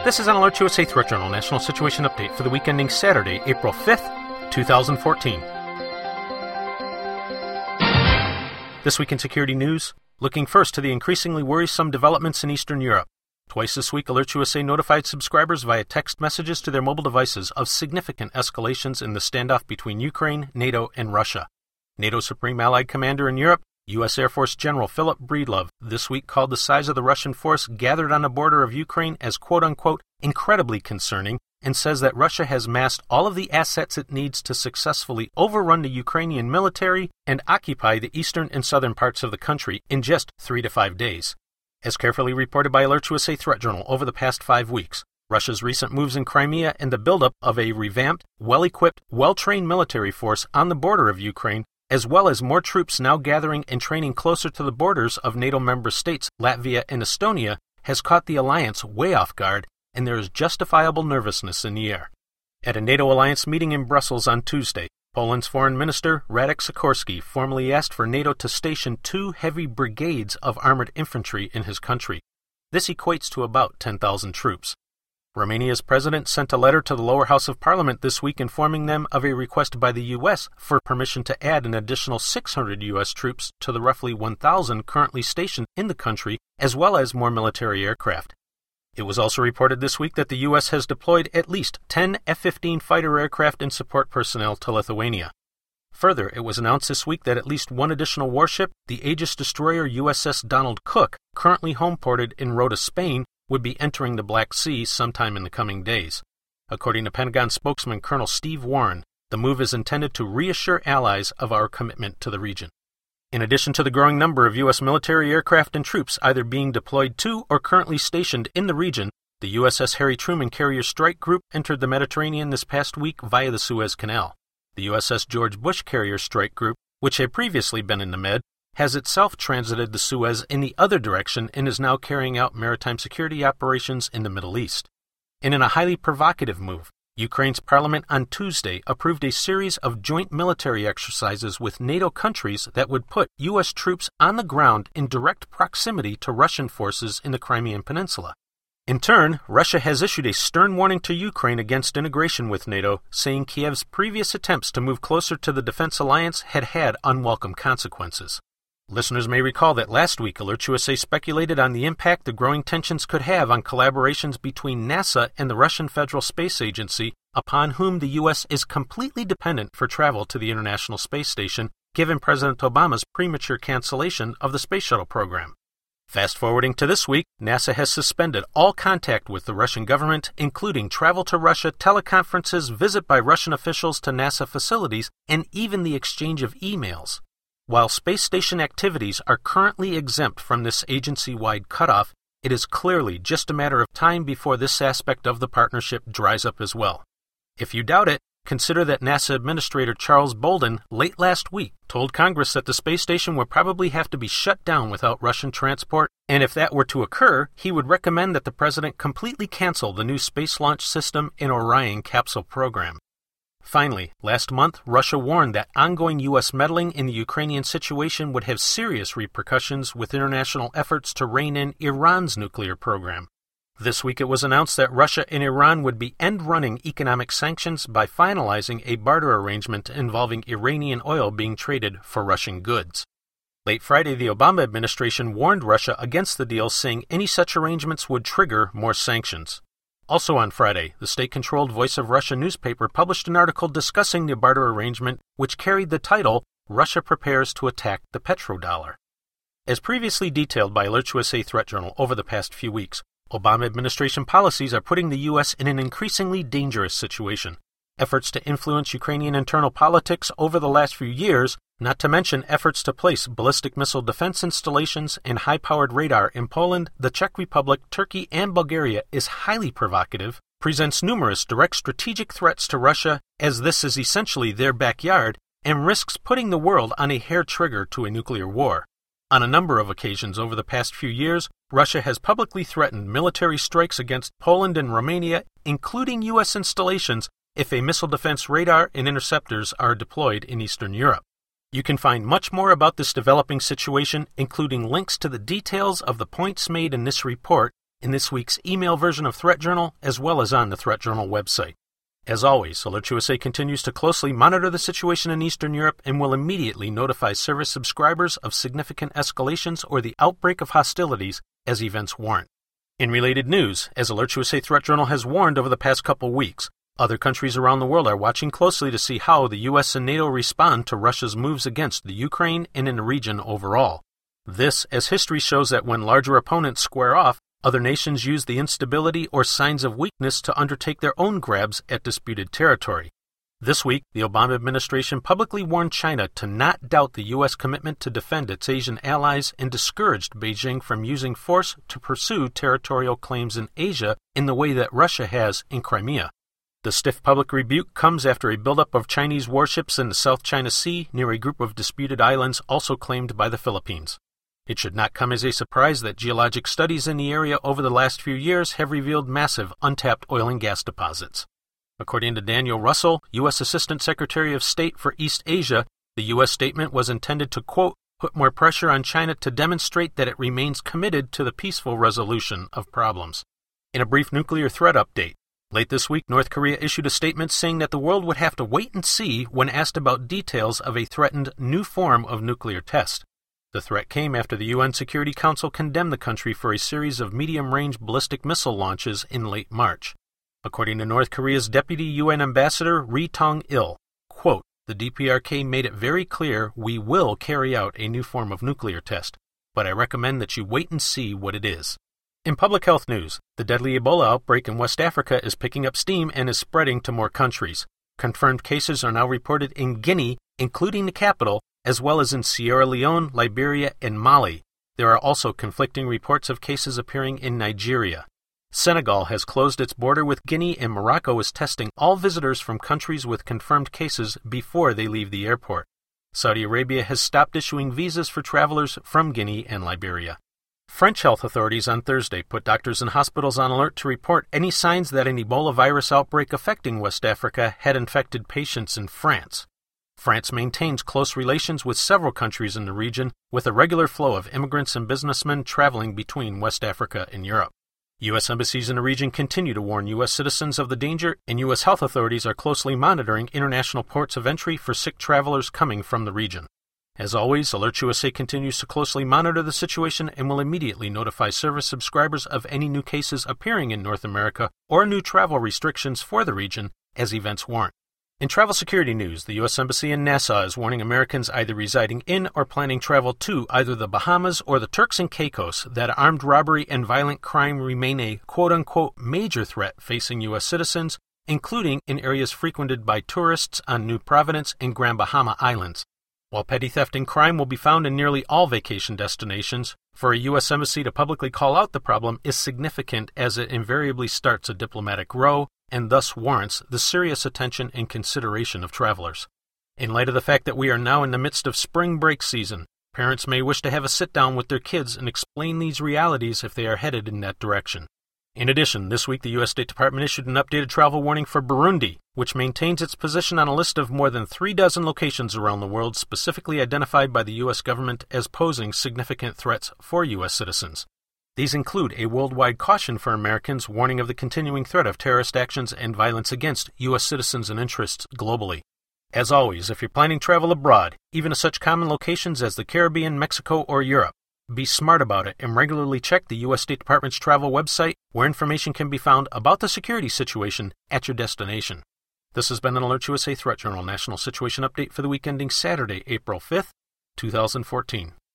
This is an Alert USA Threat Journal National Situation Update for the week ending Saturday, April 5th, 2014. This week in security news, looking first to the increasingly worrisome developments in Eastern Europe. Twice this week, Alert USA notified subscribers via text messages to their mobile devices of significant escalations in the standoff between Ukraine, NATO, and Russia. NATO Supreme Allied Commander in Europe, U.S. Air Force General Philip Breedlove, this week called the size of the Russian force gathered on the border of Ukraine as quote-unquote incredibly concerning, and says that Russia has massed all of the assets it needs to successfully overrun the Ukrainian military and occupy the eastern and southern parts of the country in just 3 to 5 days. As carefully reported by Alert USA Threat Journal over the past 5 weeks, Russia's recent moves in Crimea and the buildup of a revamped, well-equipped, well-trained military force on the border of Ukraine, as well as more troops now gathering and training closer to the borders of NATO member states Latvia and Estonia, has caught the alliance way off guard, and there is justifiable nervousness in the air. At a NATO alliance meeting in Brussels on Tuesday, Poland's Foreign Minister Radek Sikorski formally asked for NATO to station 2 heavy brigades of armored infantry in his country. This equates to about 10,000 troops. Romania's president sent a letter to the lower house of parliament this week informing them of a request by the U.S. for permission to add an additional 600 U.S. troops to the roughly 1,000 currently stationed in the country, as well as more military aircraft. It was also reported this week that the U.S. has deployed at least 10 F-15 fighter aircraft and support personnel to Lithuania. Further, it was announced this week that at least one additional warship, the Aegis destroyer USS Donald Cook, currently homeported in Rota, Spain, would be entering the Black Sea sometime in the coming days. According to Pentagon spokesman Colonel Steve Warren, the move is intended to reassure allies of our commitment to the region. In addition to the growing number of U.S. military aircraft and troops either being deployed to or currently stationed in the region, the USS Harry Truman Carrier Strike Group entered the Mediterranean this past week via the Suez Canal. The USS George Bush Carrier Strike Group, which had previously been in the Med, has itself transited the Suez in the other direction and is now carrying out maritime security operations in the Middle East. And in a highly provocative move, Ukraine's parliament on Tuesday approved a series of joint military exercises with NATO countries that would put U.S. troops on the ground in direct proximity to Russian forces in the Crimean Peninsula. In turn, Russia has issued a stern warning to Ukraine against integration with NATO, saying Kiev's previous attempts to move closer to the defense alliance had had unwelcome consequences. Listeners may recall that last week Alert USA speculated on the impact the growing tensions could have on collaborations between NASA and the Russian Federal Space Agency, upon whom the U.S. is completely dependent for travel to the International Space Station, given President Obama's premature cancellation of the Space Shuttle program. Fast forwarding to this week, NASA has suspended all contact with the Russian government, including travel to Russia, teleconferences, visit by Russian officials to NASA facilities, and even the exchange of emails. While space station activities are currently exempt from this agency-wide cutoff, it is clearly just a matter of time before this aspect of the partnership dries up as well. If you doubt it, consider that NASA Administrator Charles Bolden late last week told Congress that the space station would probably have to be shut down without Russian transport, and if that were to occur, he would recommend that the president completely cancel the new Space Launch System and Orion capsule program. Finally, last month, Russia warned that ongoing U.S. meddling in the Ukrainian situation would have serious repercussions with international efforts to rein in Iran's nuclear program. This week it was announced that Russia and Iran would be end-running economic sanctions by finalizing a barter arrangement involving Iranian oil being traded for Russian goods. Late Friday, the Obama administration warned Russia against the deal, saying any such arrangements would trigger more sanctions. Also on Friday, the state-controlled Voice of Russia newspaper published an article discussing the barter arrangement, which carried the title, Russia Prepares to Attack the Petrodollar. As previously detailed by Alert USA Threat Journal over the past few weeks, Obama administration policies are putting the U.S. in an increasingly dangerous situation. Efforts to influence Ukrainian internal politics over the last few years, not to mention efforts to place ballistic missile defense installations and high-powered radar in Poland, the Czech Republic, Turkey, and Bulgaria is highly provocative, presents numerous direct strategic threats to Russia, as this is essentially their backyard, and risks putting the world on a hair trigger to a nuclear war. On a number of occasions over the past few years, Russia has publicly threatened military strikes against Poland and Romania, including U.S. installations, if a missile defense radar and interceptors are deployed in Eastern Europe. You can find much more about this developing situation, including links to the details of the points made in this report, in this week's email version of Threat Journal, as well as on the Threat Journal website. As always, AlertsUSA continues to closely monitor the situation in Eastern Europe and will immediately notify service subscribers of significant escalations or the outbreak of hostilities as events warrant. In related news, as AlertsUSA Threat Journal has warned over the past couple weeks, other countries around the world are watching closely to see how the U.S. and NATO respond to Russia's moves against the Ukraine and in the region overall. This, as history shows that when larger opponents square off, other nations use the instability or signs of weakness to undertake their own grabs at disputed territory. This week, the Obama administration publicly warned China to not doubt the U.S. commitment to defend its Asian allies and discouraged Beijing from using force to pursue territorial claims in Asia in the way that Russia has in Crimea. The stiff public rebuke comes after a buildup of Chinese warships in the South China Sea near a group of disputed islands also claimed by the Philippines. It should not come as a surprise that geologic studies in the area over the last few years have revealed massive untapped oil and gas deposits. According to Daniel Russell, U.S. Assistant Secretary of State for East Asia, the U.S. statement was intended to, quote, put more pressure on China to demonstrate that it remains committed to the peaceful resolution of problems. In a brief nuclear threat update, late this week, North Korea issued a statement saying that the world would have to wait and see when asked about details of a threatened new form of nuclear test. The threat came after the UN Security Council condemned the country for a series of medium-range ballistic missile launches in late March. According to North Korea's Deputy UN Ambassador Ri Tong-il, quote, the DPRK made it very clear we will carry out a new form of nuclear test, but I recommend that you wait and see what it is. In public health news, the deadly Ebola outbreak in West Africa is picking up steam and is spreading to more countries. Confirmed cases are now reported in Guinea, including the capital, as well as in Sierra Leone, Liberia, and Mali. There are also conflicting reports of cases appearing in Nigeria. Senegal has closed its border with Guinea, and Morocco is testing all visitors from countries with confirmed cases before they leave the airport. Saudi Arabia has stopped issuing visas for travelers from Guinea and Liberia. French health authorities on Thursday put doctors and hospitals on alert to report any signs that an Ebola virus outbreak affecting West Africa had infected patients in France. France maintains close relations with several countries in the region, with a regular flow of immigrants and businessmen traveling between West Africa and Europe. U.S. embassies in the region continue to warn U.S. citizens of the danger, and U.S. health authorities are closely monitoring international ports of entry for sick travelers coming from the region. As always, AlertsUSA continues to closely monitor the situation and will immediately notify service subscribers of any new cases appearing in North America or new travel restrictions for the region as events warrant. In travel security news, the U.S. Embassy in Nassau is warning Americans either residing in or planning travel to either the Bahamas or the Turks and Caicos that armed robbery and violent crime remain a quote-unquote major threat facing U.S. citizens, including in areas frequented by tourists on New Providence and Grand Bahama Islands. While petty theft and crime will be found in nearly all vacation destinations, for a U.S. Embassy to publicly call out the problem is significant as it invariably starts a diplomatic row and thus warrants the serious attention and consideration of travelers. In light of the fact that we are now in the midst of spring break season, parents may wish to have a sit-down with their kids and explain these realities if they are headed in that direction. In addition, this week the U.S. State Department issued an updated travel warning for Burundi, which maintains its position on a list of more than 36 locations around the world specifically identified by the U.S. government as posing significant threats for U.S. citizens. These include a worldwide caution for Americans warning of the continuing threat of terrorist actions and violence against U.S. citizens and interests globally. As always, if you're planning travel abroad, even to such common locations as the Caribbean, Mexico, or Europe, be smart about it and regularly check the U.S. State Department's travel website where information can be found about the security situation at your destination. This has been an AlertsUSA Threat Journal National Situation Update for the week ending Saturday, April 5th, 2014.